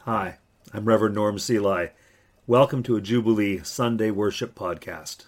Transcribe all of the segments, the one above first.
Hi, I'm Reverend Norm Seelye. Welcome to a Jubilee Sunday Worship Podcast.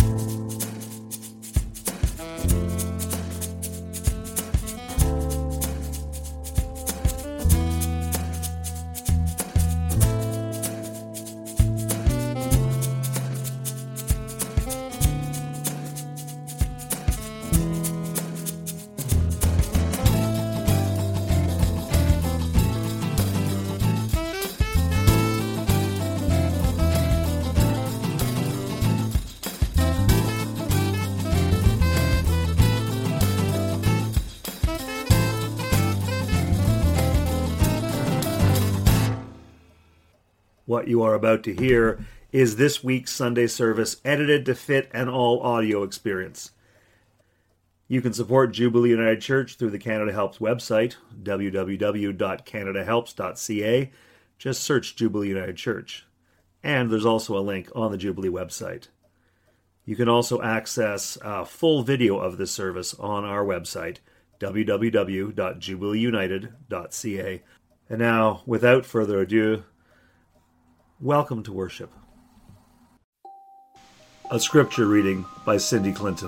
What you are about to hear is this week's Sunday service edited to fit an all-audio experience. You can support Jubilee United Church through the Canada Helps website, www.canadahelps.ca. Just search Jubilee United Church. And there's also a link on the Jubilee website. You can also access a full video of this service on our website, www.jubileeunited.ca. And now, without further ado, welcome to worship. A scripture reading by Cindy Clinton.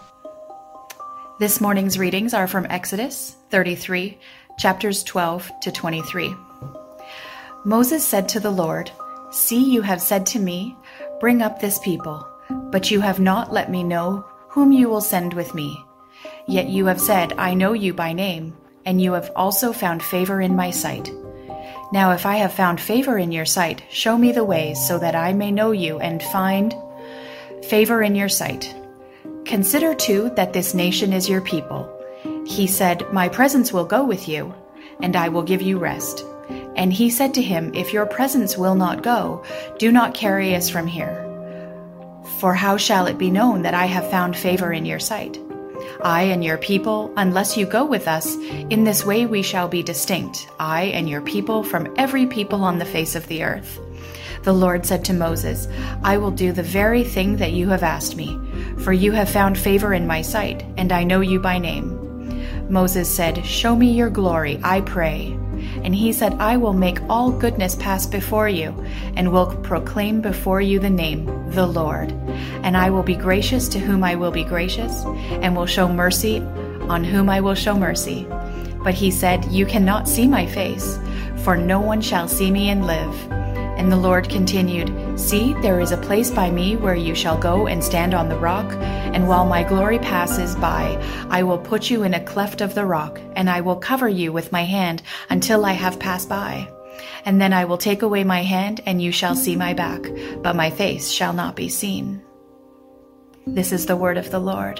This morning's readings are from Exodus 33, chapters 12 to 23. Moses said to the Lord, "See, you have said to me, 'Bring up this people,' but you have not let me know whom you will send with me. Yet you have said, 'I know you by name,' and you have also found favor in my sight. Now if I have found favor in your sight, show me the ways so that I may know you and find favor in your sight. Consider too that this nation is your people." He said, "My presence will go with you, and I will give you rest." And he said to him, "If your presence will not go, do not carry us from here. For how shall it be known that I have found favor in your sight? I and your people, unless you go with us, in this way we shall be distinct, I and your people, from every people on the face of the earth." The Lord said to Moses, "I will do the very thing that you have asked me, for you have found favor in my sight, and I know you by name." Moses said, "Show me your glory, I pray." And he said, "I will make all goodness pass before you, and will proclaim before you the name, the Lord. And I will be gracious to whom I will be gracious, and will show mercy on whom I will show mercy." But he said, "You cannot see my face, for no one shall see me and live." And the Lord continued, "See, there is a place by me where you shall go and stand on the rock, and while my glory passes by, I will put you in a cleft of the rock, and I will cover you with my hand until I have passed by. And then I will take away my hand, and you shall see my back, but my face shall not be seen." This is the word of the Lord.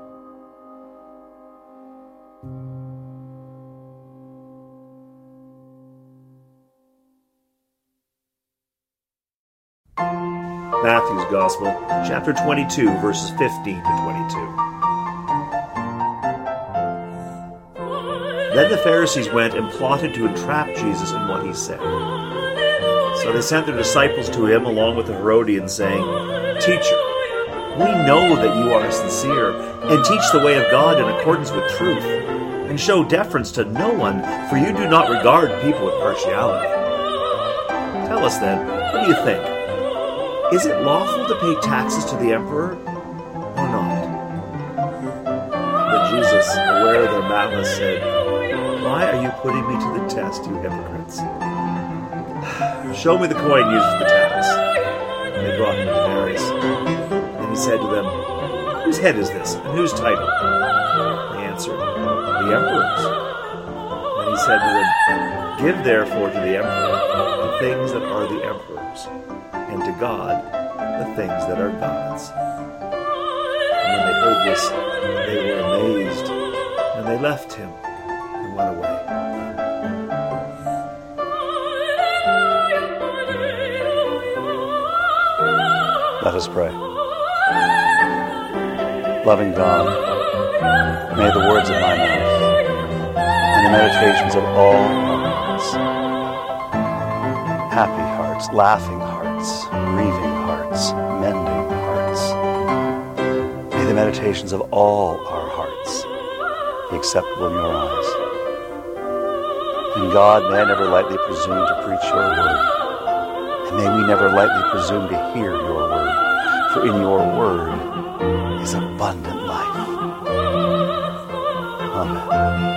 Matthew's Gospel, chapter 22, verses 15 to 22. Then the Pharisees went and plotted to entrap Jesus in what he said. So they sent their disciples to him along with the Herodians, saying, "Teacher, we know that you are sincere and teach the way of God in accordance with truth, and show deference to no one, for you do not regard people with partiality. Tell us then, what do you think? Is it lawful to pay taxes to the emperor or not?" But Jesus, aware of their malice, said, "Why are you putting me to the test, you hypocrites? Show me the coin used for the tax." And they brought him a denarius. And he said to them, "Whose head is this, and whose title?" They answered, "The emperor's." And he said to them, "Give therefore to the emperor the things that are the emperor's, and to God the things that are God's." And when they heard this, they were amazed, and they left him and went away. Let us pray. Loving God, may the words of my mouth and the meditations of all our hearts, happy hearts, laughing hearts, grieving hearts, mending hearts, may the meditations of all our hearts be acceptable in your eyes. And God, may I never lightly presume to preach your word. And may we never lightly presume to hear your word. For in your word is abundant life. Amen.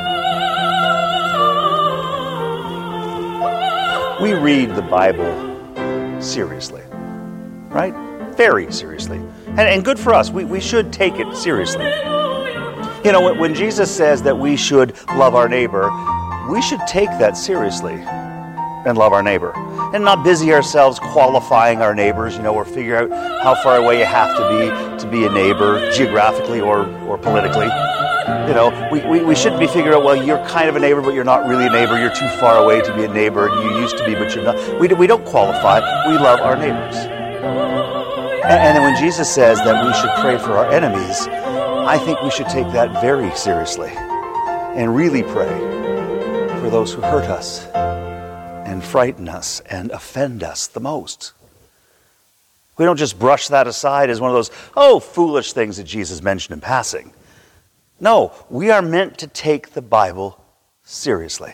We read the Bible seriously, right? Very seriously. And good for us. We should take it seriously. You know, when Jesus says that we should love our neighbor, we should take that seriously and love our neighbor. And not busy ourselves qualifying our neighbors, or figure out how far away you have to be a neighbor, geographically or politically. We shouldn't be figuring out, well, you're kind of a neighbor, but you're not really a neighbor. You're too far away to be a neighbor, and you used to be, but you're not. We don't qualify. We love our neighbors. And then when Jesus says that we should pray for our enemies, I think we should take that very seriously and really pray for those who hurt us and frighten us and offend us the most. We don't just brush that aside as one of those, foolish things that Jesus mentioned in passing. No, we are meant to take the Bible seriously.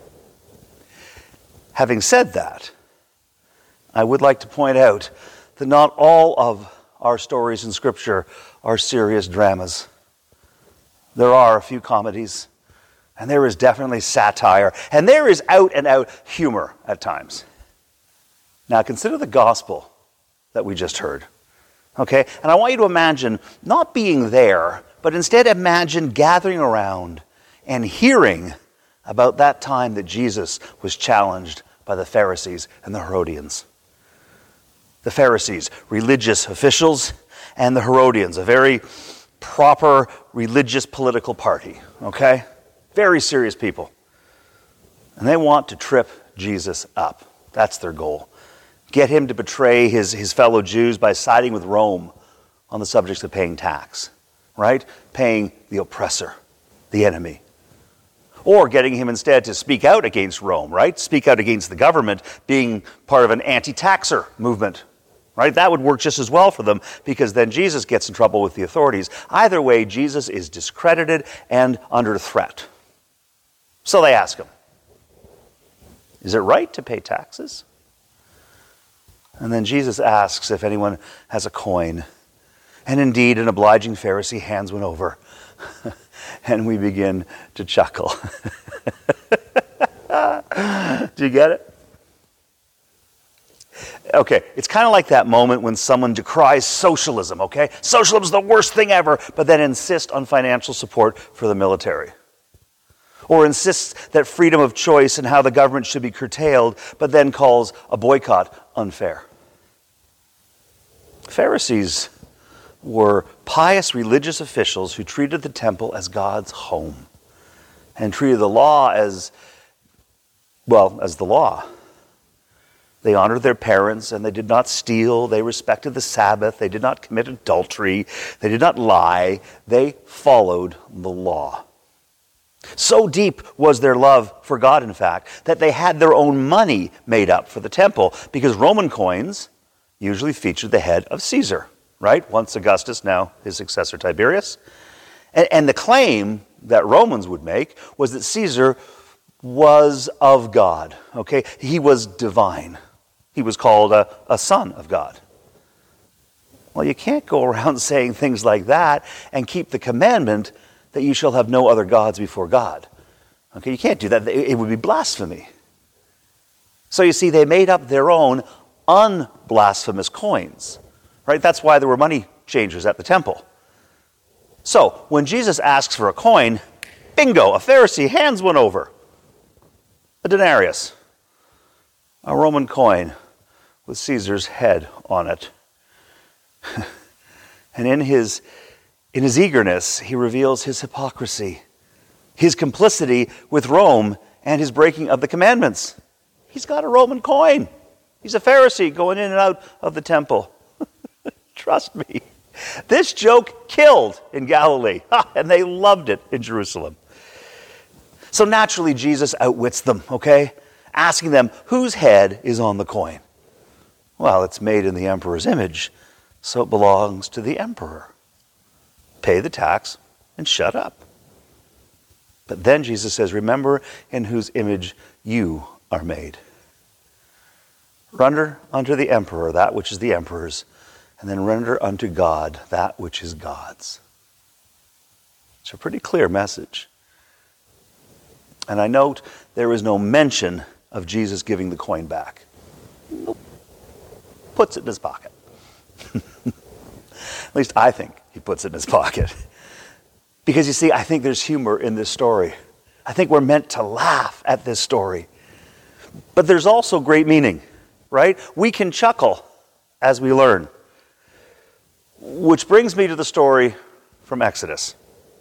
Having said that, I would like to point out that not all of our stories in Scripture are serious dramas. There are a few comedies, and there is definitely satire, and there is out-and-out humor at times. Now consider the gospel that we just heard, okay? And I want you to imagine not being there, but instead imagine gathering around and hearing about that time that Jesus was challenged by the Pharisees and the Herodians. The Pharisees, religious officials, and the Herodians, a very proper religious political party, okay? Very serious people. And they want to trip Jesus up. That's their goal. Get him to betray his fellow Jews by siding with Rome on the subjects of paying tax. Right? Paying the oppressor, the enemy. Or getting him instead to speak out against Rome, right? Speak out against the government, being part of an anti-taxer movement, right? That would work just as well for them, because then Jesus gets in trouble with the authorities. Either way, Jesus is discredited and under threat. So they ask him, is it right to pay taxes? And then Jesus asks if anyone has a coin. And indeed, an obliging Pharisee hands one over. And we begin to chuckle. Do you get it? Okay, it's kind of like that moment when someone decries socialism, okay? Socialism is the worst thing ever, but then insists on financial support for the military. Or insists that freedom of choice and how the government should be curtailed, but then calls a boycott unfair. Pharisees were pious religious officials who treated the temple as God's home and treated the law as the law. They honored their parents and they did not steal. They respected the Sabbath. They did not commit adultery. They did not lie. They followed the law. So deep was their love for God, in fact, that they had their own money made up for the temple, because Roman coins usually featured the head of Caesar. Right? Once Augustus, now his successor Tiberius. And the claim that Romans would make was that Caesar was of God. Okay? He was divine. He was called a son of God. Well, you can't go around saying things like that and keep the commandment that you shall have no other gods before God. Okay? You can't do that. It would be blasphemy. So you see, they made up their own unblasphemous coins. Right? That's why there were money changers at the temple. So, when Jesus asks for a coin, bingo, a Pharisee hands one over. A denarius. A Roman coin with Caesar's head on it. And in his eagerness, he reveals his hypocrisy, his complicity with Rome, and his breaking of the commandments. He's got a Roman coin. He's a Pharisee going in and out of the temple. Trust me. This joke killed in Galilee, and they loved it in Jerusalem. So naturally, Jesus outwits them, okay? Asking them, whose head is on the coin? Well, it's made in the emperor's image, so it belongs to the emperor. Pay the tax and shut up. But then Jesus says, remember in whose image you are made. Render unto the emperor that which is the emperor's, and then render unto God that which is God's. It's a pretty clear message. And I note there is no mention of Jesus giving the coin back. Nope. Puts it in his pocket. At least I think he puts it in his pocket. Because you see, I think there's humor in this story. I think we're meant to laugh at this story. But there's also great meaning, right? We can chuckle as we learn. Which brings me to the story from Exodus.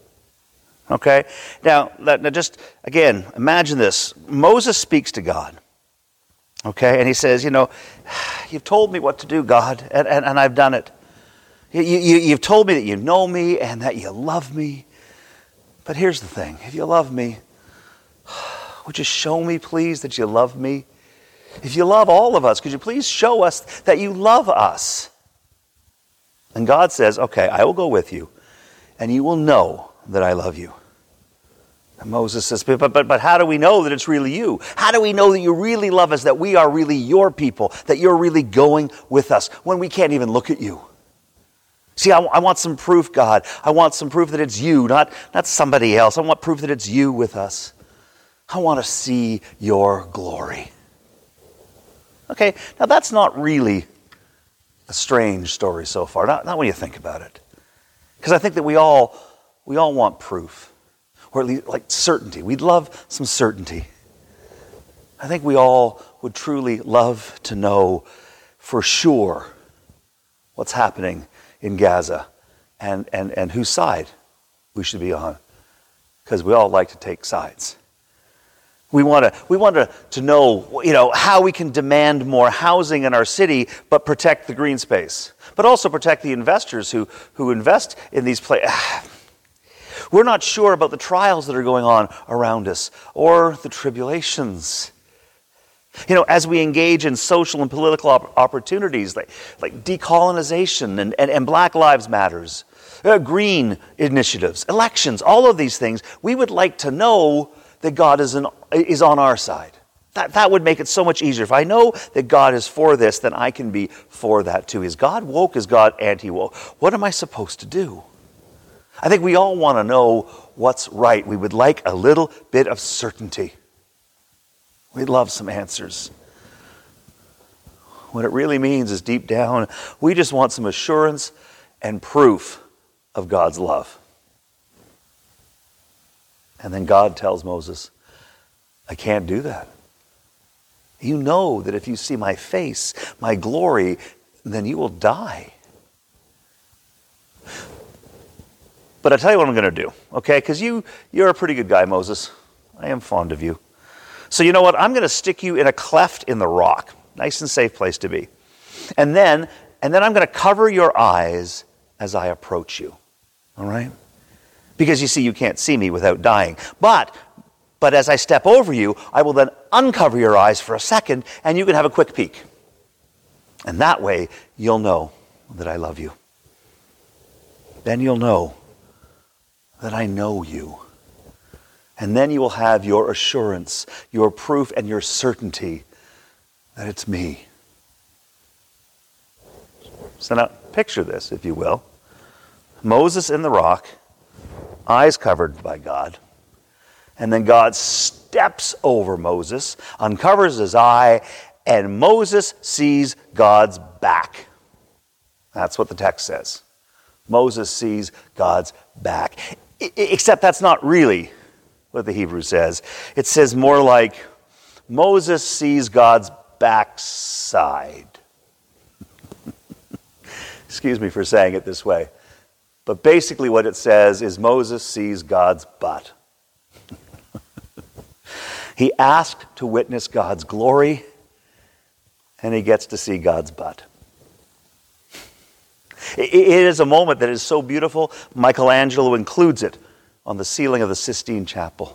Okay? Now just, again, imagine this. Moses speaks to God. Okay? And he says, you've told me what to do, God, and I've done it. You've told me that you know me and that you love me. But here's the thing. If you love me, would you show me, please, that you love me? If you love all of us, could you please show us that you love us? And God says, okay, I will go with you, and you will know that I love you. And Moses says, but how do we know that it's really you? How do we know that you really love us, that we are really your people, that you're really going with us, when we can't even look at you? See, I want some proof, God. I want some proof that it's you, not somebody else. I want proof that it's you with us. I want to see your glory. Okay, now that's not really a strange story so far, not when you think about it. Because I think that we all want proof, or at least like certainty. We'd love some certainty. I think we all would truly love to know for sure what's happening in Gaza and whose side we should be on. Because we all like to take sides. We want to know, how we can demand more housing in our city, but protect the green space. But also protect the investors who invest in these places. We're not sure about the trials that are going on around us, or the tribulations. As we engage in social and political opportunities like decolonization and Black Lives Matters, green initiatives, elections, all of these things, we would like to know that God is on our side. That would make it so much easier. If I know that God is for this, then I can be for that too. Is God woke? Is God anti-woke? What am I supposed to do? I think we all want to know what's right. We would like a little bit of certainty. We'd love some answers. What it really means is deep down, we just want some assurance and proof of God's love. And then God tells Moses, I can't do that. You know that if you see my face, my glory, then you will die. But I'll tell you what I'm going to do, okay? Because you're a pretty good guy, Moses. I am fond of you. So you know what? I'm going to stick you in a cleft in the rock. Nice and safe place to be. And then I'm going to cover your eyes as I approach you. All right? Because you see, you can't see me without dying. But as I step over you, I will then uncover your eyes for a second, and you can have a quick peek. And that way, you'll know that I love you. Then you'll know that I know you. And then you will have your assurance, your proof, and your certainty that it's me. So now, picture this, if you will. Moses in the rock, eyes covered by God. And then God steps over Moses, uncovers his eye, and Moses sees God's back. That's what the text says. Moses sees God's back. Except that's not really what the Hebrew says. It says more like, Moses sees God's backside. Excuse me for saying it this way. But basically what it says is Moses sees God's butt. He asked to witness God's glory, and he gets to see God's butt. It is a moment that is so beautiful, Michelangelo includes it on the ceiling of the Sistine Chapel.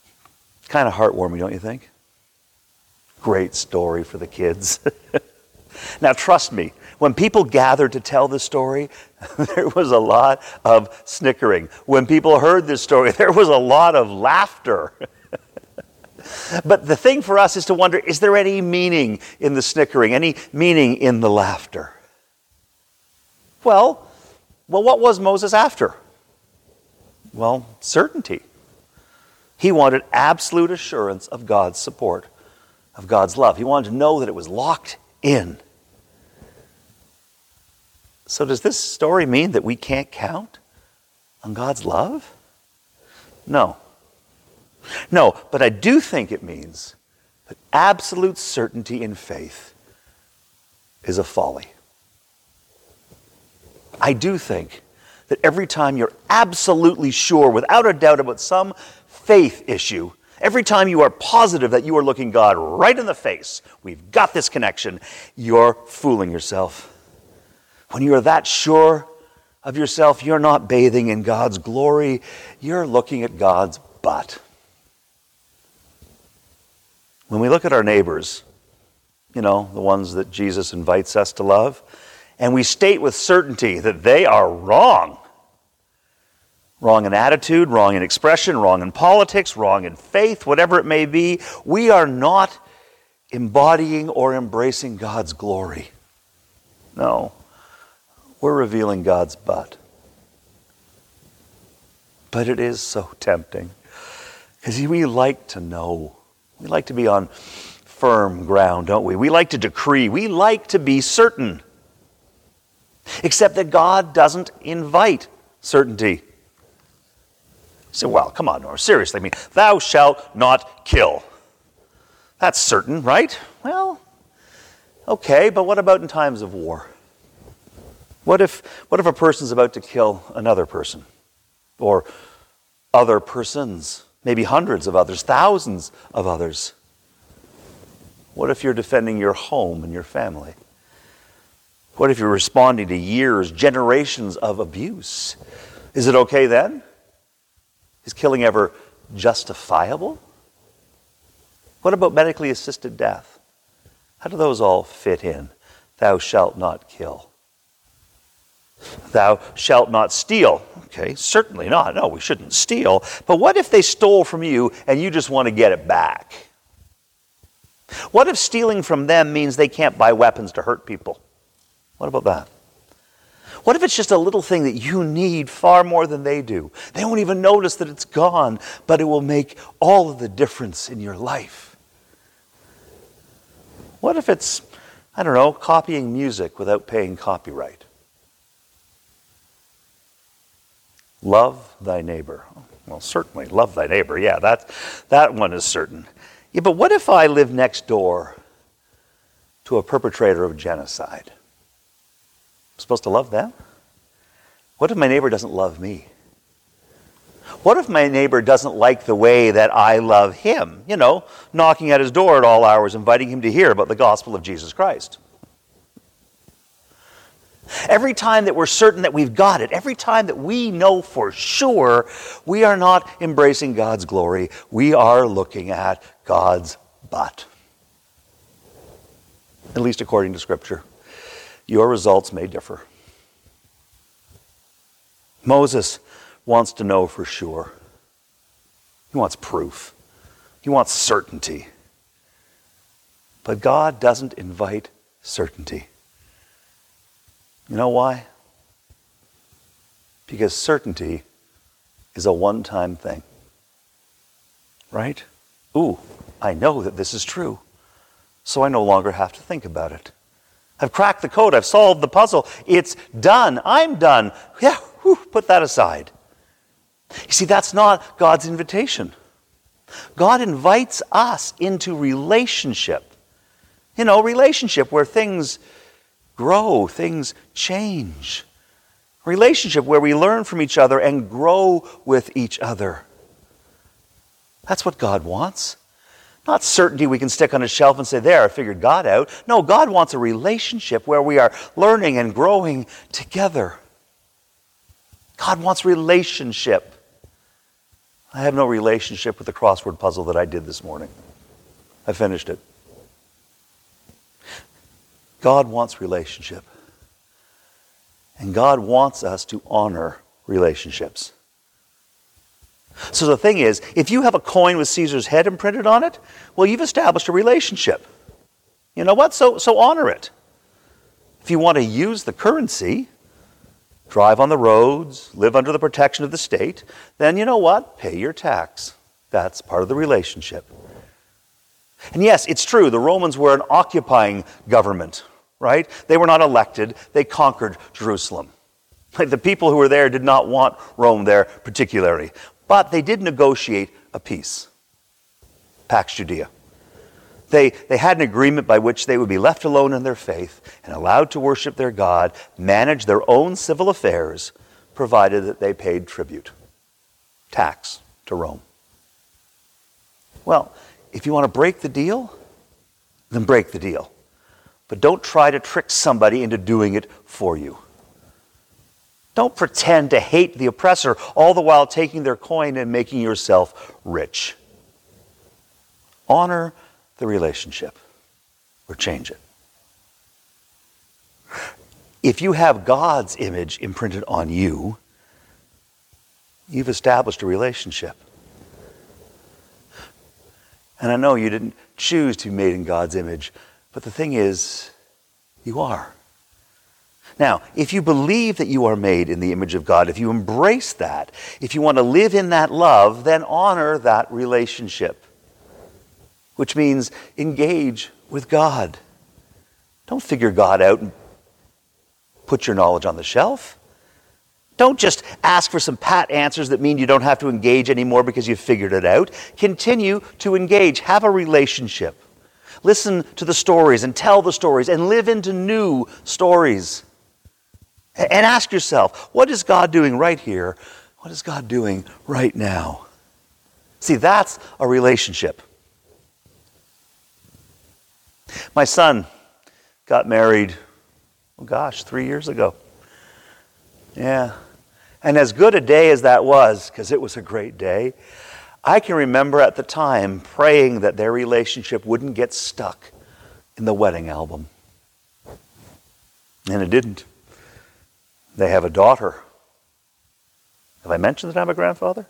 Kind of heartwarming, don't you think? Great story for the kids. Now, trust me, when people gathered to tell this story, there was a lot of snickering. When people heard this story, there was a lot of laughter. But the thing for us is to wonder, is there any meaning in the snickering, any meaning in the laughter? Well, what was Moses after? Well, certainty. He wanted absolute assurance of God's support, of God's love. He wanted to know that it was locked in. So does this story mean that we can't count on God's love? No. No, but I do think it means that absolute certainty in faith is a folly. I do think that every time you're absolutely sure, without a doubt, about some faith issue, every time you are positive that you are looking God right in the face, we've got this connection, you're fooling yourself. When you are that sure of yourself, you're not bathing in God's glory, you're looking at God's butt. When we look at our neighbors, the ones that Jesus invites us to love, and we state with certainty that they are wrong. Wrong in attitude, wrong in expression, wrong in politics, wrong in faith, whatever it may be, we are not embodying or embracing God's glory. No, we're revealing God's butt. But it is so tempting, because we like to know. We like to be on firm ground, don't we? We like to decree. We like to be certain. Except that God doesn't invite certainty. So, well, come on, Nora, seriously. Thou shalt not kill. That's certain, right? Well, okay, but what about in times of war? What if a person's about to kill another person? Or other persons? Maybe hundreds of others, thousands of others. What if you're defending your home and your family? What if you're responding to years, generations of abuse? Is it okay then? Is killing ever justifiable? What about medically assisted death? How do those all fit in? Thou shalt not kill. Thou shalt not steal. Okay, certainly not. No, we shouldn't steal. But what if they stole from you and you just want to get it back? What if stealing from them means they can't buy weapons to hurt people? What about that? What if it's just a little thing that you need far more than they do? They won't even notice that it's gone, but it will make all of the difference in your life. What if it's, copying music without paying copyright? Love thy neighbor. Well, certainly, love thy neighbor. Yeah, that one is certain. Yeah, but what if I live next door to a perpetrator of genocide? I'm supposed to love them? What if my neighbor doesn't love me? What if my neighbor doesn't like the way that I love him? Knocking at his door at all hours, inviting him to hear about the gospel of Jesus Christ. Every time that we're certain that we've got it, every time that we know for sure, we are not embracing God's glory. We are looking at God's butt. At least according to Scripture. Your results may differ. Moses wants to know for sure. He wants proof. He wants certainty. But God doesn't invite certainty. You know why? Because certainty is a one-time thing. Right? Ooh, I know that this is true, so I no longer have to think about it. I've cracked the code. I've solved the puzzle. It's done. I'm done. Yeah, put that aside. You see, that's not God's invitation. God invites us into relationship. Relationship where things grow, things change. Relationship where we learn from each other and grow with each other. That's what God wants. Not certainty we can stick on a shelf and say, there, I figured God out. No, God wants a relationship where we are learning and growing together. God wants relationship. I have no relationship with the crossword puzzle that I did this morning. I finished it. God wants relationship. And God wants us to honor relationships. So the thing is, if you have a coin with Caesar's head imprinted on it, well, you've established a relationship. You know what? So honor it. If you want to use the currency, drive on the roads, live under the protection of the state, then you know what? Pay your tax. That's part of the relationship. And yes, it's true, the Romans were an occupying government, right? They were not elected. They conquered Jerusalem. Like, the people who were there did not want Rome there particularly. But they did negotiate a peace. Pax Judea. They had an agreement by which they would be left alone in their faith and allowed to worship their God, manage their own civil affairs, provided that they paid tribute, tax to Rome. Well, if you want to break the deal, then break the deal. But don't try to trick somebody into doing it for you. Don't pretend to hate the oppressor, all the while taking their coin and making yourself rich. Honor the relationship, or change it. If you have God's image imprinted on you, you've established a relationship. And I know you didn't choose to be made in God's image, but the thing is, you are. Now, if you believe that you are made in the image of God, if you embrace that, if you want to live in that love, then honor that relationship. Which means engage with God. Don't figure God out and put your knowledge on the shelf. Don't just ask for some pat answers that mean you don't have to engage anymore because you've figured it out. Continue to engage. Have a relationship. Listen to the stories and tell the stories and live into new stories. And ask yourself, what is God doing right here? What is God doing right now? See, that's a relationship. My son got married, 3 years ago. Yeah. And as good a day as that was, because it was a great day, I can remember at the time praying that their relationship wouldn't get stuck in the wedding album. And it didn't. They have a daughter. Have I mentioned that I'm a grandfather?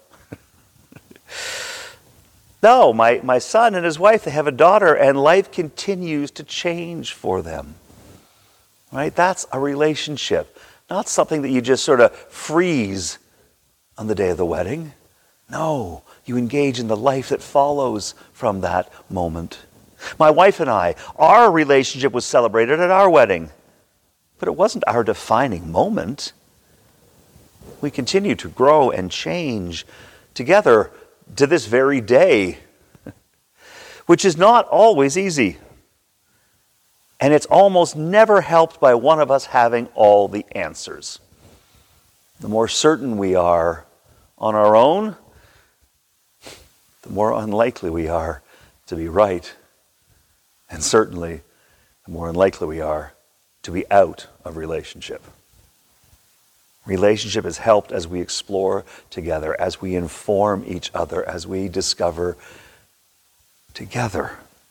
No, my son and his wife, they have a daughter, and life continues to change for them. Right? That's a relationship. Not something that you just sort of freeze on the day of the wedding. No, you engage in the life that follows from that moment. My wife and I, our relationship was celebrated at our wedding. But it wasn't our defining moment. We continue to grow and change together to this very day, which is not always easy. And it's almost never helped by one of us having all the answers. The more certain we are on our own, the more unlikely we are to be right. And certainly, the more unlikely we are to be out of relationship. Relationship is helped as we explore together, as we inform each other, as we discover together.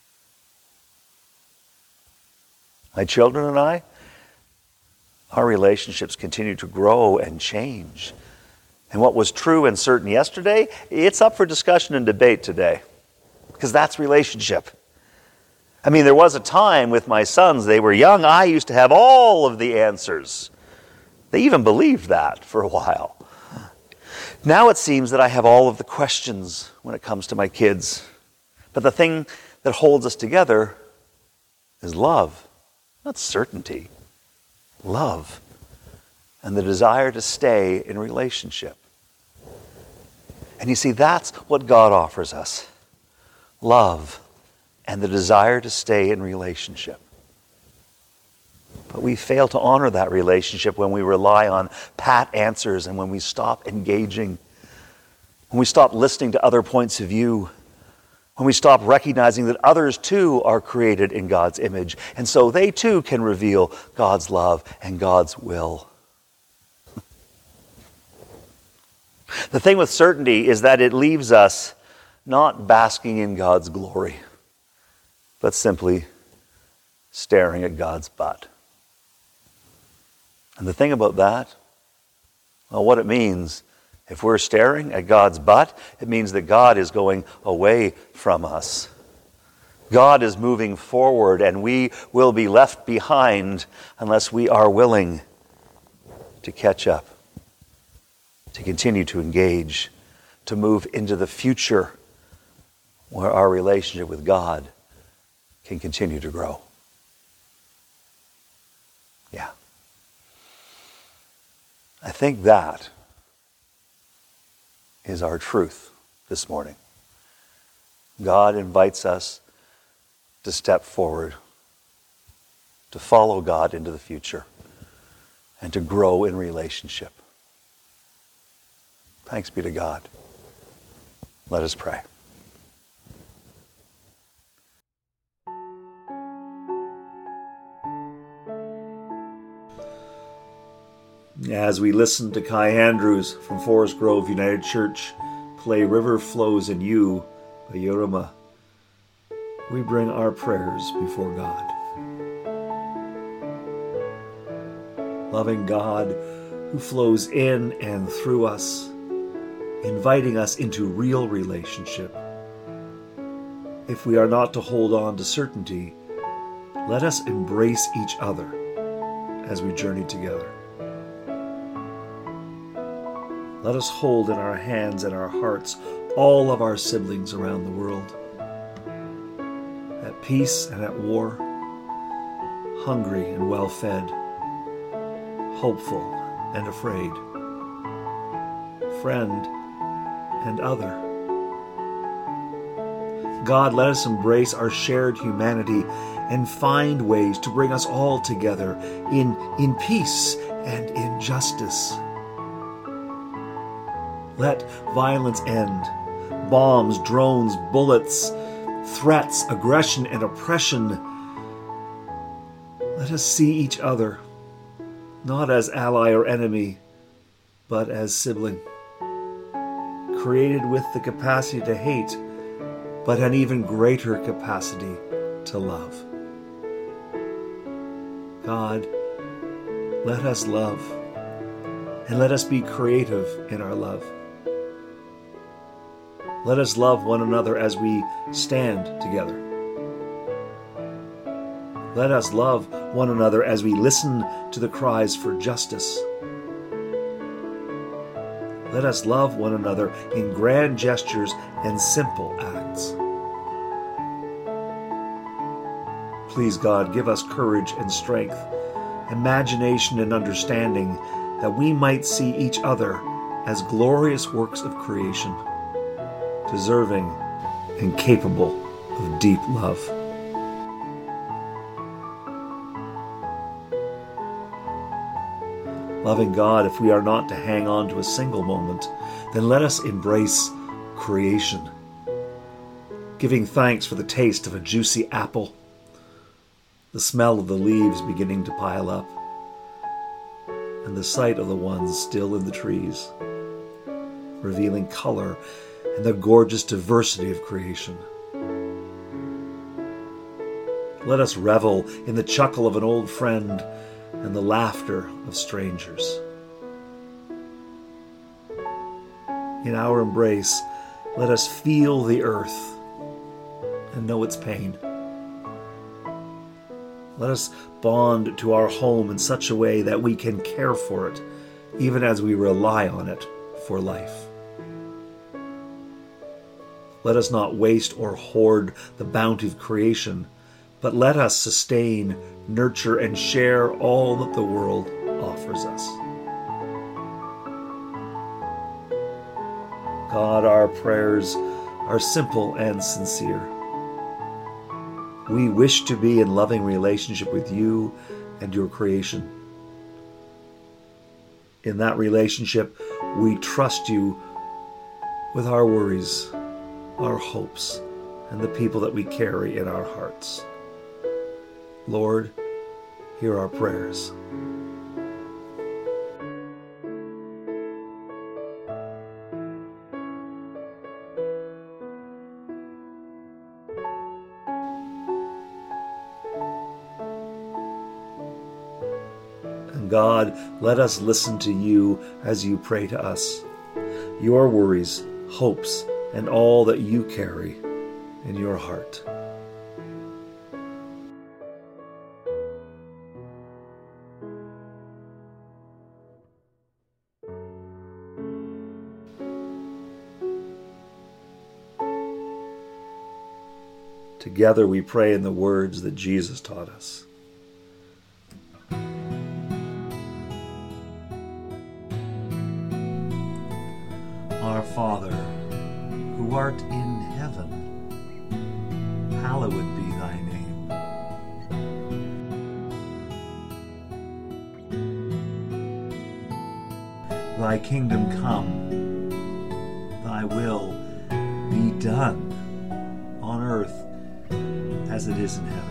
My children and I, our relationships continue to grow and change. And what was true and certain yesterday, it's up for discussion and debate today. Because that's relationship. I mean, there was a time with my sons, they were young, I used to have all of the answers. They even believed that for a while. Now it seems that I have all of the questions when it comes to my kids. But the thing that holds us together is love, not certainty. Love and the desire to stay in relationship. And you see, that's what God offers us. Love and the desire to stay in relationship. But we fail to honor that relationship when we rely on pat answers and when we stop engaging, when we stop listening to other points of view, when we stop recognizing that others too are created in God's image, and so they too can reveal God's love and God's will. The thing with certainty is that it leaves us not basking in God's glory, but simply staring at God's butt. And the thing about that, well, what it means, if we're staring at God's butt, it means that God is going away from us. God is moving forward, and we will be left behind unless we are willing to catch up, to continue to engage, to move into the future where our relationship with God can continue to grow. Yeah. I think that is our truth this morning. God invites us to step forward, to follow God into the future, and to grow in relationship. Thanks be to God. Let us pray. As we listen to Kai Andrews from Forest Grove United Church play River Flows in You by Yoruma, we bring our prayers before God. Loving God who flows in and through us, inviting us into real relationship. If we are not to hold on to certainty, let us embrace each other as we journey together. Let us hold in our hands and our hearts all of our siblings around the world, at peace and at war, hungry and well-fed, hopeful and afraid, friend and other. God, let us embrace our shared humanity and find ways to bring us all together in peace and in justice. Let violence end. Bombs, drones, bullets, threats, aggression, and oppression. Let us see each other, not as ally or enemy, but as sibling. Created with the capacity to hate, but an even greater capacity to love. God, let us love, and let us be creative in our love. Let us love one another as we stand together. Let us love one another as we listen to the cries for justice. Let us love one another in grand gestures and simple acts. Please, God, give us courage and strength, imagination and understanding, that we might see each other as glorious works of creation, deserving and capable of deep love. Loving God, if we are not to hang on to a single moment, then let us embrace creation, giving thanks for the taste of a juicy apple, the smell of the leaves beginning to pile up, and the sight of the ones still in the trees, revealing color and the gorgeous diversity of creation. Let us revel in the chuckle of an old friend and the laughter of strangers. In our embrace, let us feel the earth and know its pain. Let us bond to our home in such a way that we can care for it, even as we rely on it for life. Let us not waste or hoard the bounty of creation, but let us sustain, nurture, and share all that the world offers us. God, our prayers are simple and sincere. We wish to be in loving relationship with you and your creation. In that relationship, we trust you with our worries, our hopes, and the people that we carry in our hearts. Lord, hear our prayers. God, let us listen to you as you pray to us. Your worries, hopes, and all that you carry in your heart. Together we pray in the words that Jesus taught us. Our Father, who art in heaven, hallowed be thy name. Thy kingdom come, thy will be done on earth as it is in heaven.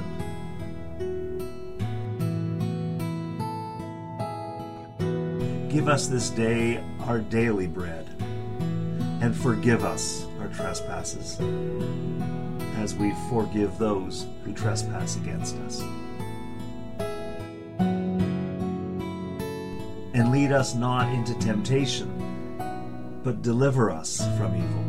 Give us this day our daily bread, and forgive us our trespasses, as we forgive those who trespass against us. And lead us not into temptation, but deliver us from evil.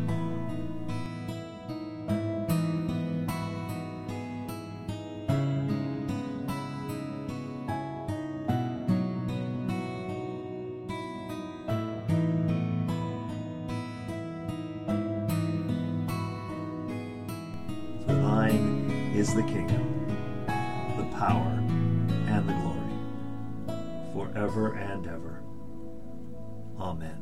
For thine is the kingdom, the power, and the glory, forever and ever. Amen.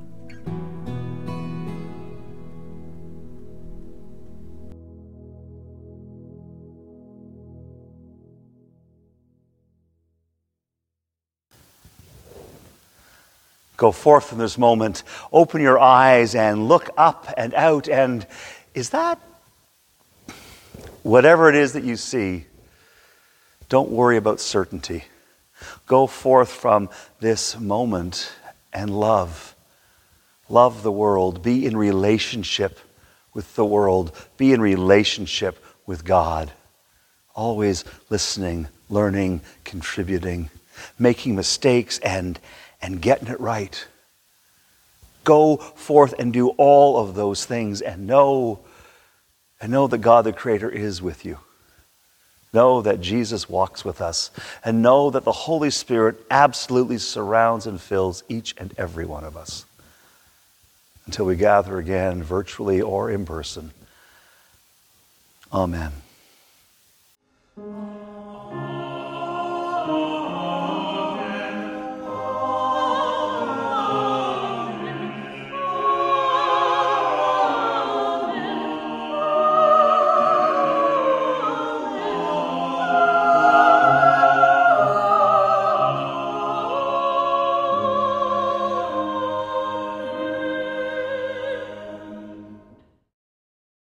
Go forth in this moment, open your eyes and look up and out, and is that whatever it is that you see? Don't worry about certainty. Go forth from this moment and love. Love the world. Be in relationship with the world. Be in relationship with God. Always listening, learning, contributing, making mistakes and getting it right. Go forth and do all of those things and know that God the Creator is with you. Know that Jesus walks with us, and know that the Holy Spirit absolutely surrounds and fills each and every one of us. Until we gather again, virtually or in person. Amen.